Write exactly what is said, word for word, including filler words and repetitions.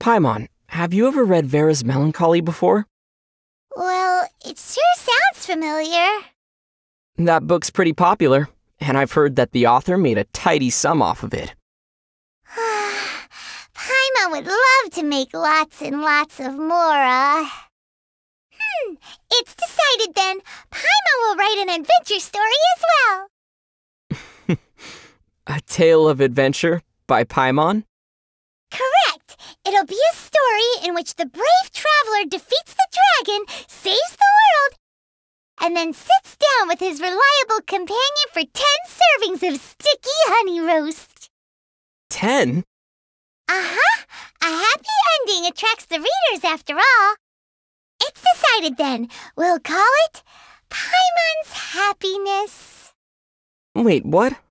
Paimon, have you ever read Vera's Melancholy before? Well, it sure sounds familiar. That book's pretty popular, and I've heard that the author made a tidy sum off of it. Paimon would love to make lots and lots of Mora. Hmm, it's decided then. Paimon will write an adventure story as well. A Tale of Adventure by Paimon? Correct. It'll be a story in which the brave traveler defeats the dragon, saves the world, and then sits down with his reliable companion for ten servings of sticky honey roast. Ten? Uh-huh. A happy ending attracts the readers after all. It's decided then. We'll call it Paimon's Happiness. Wait, what?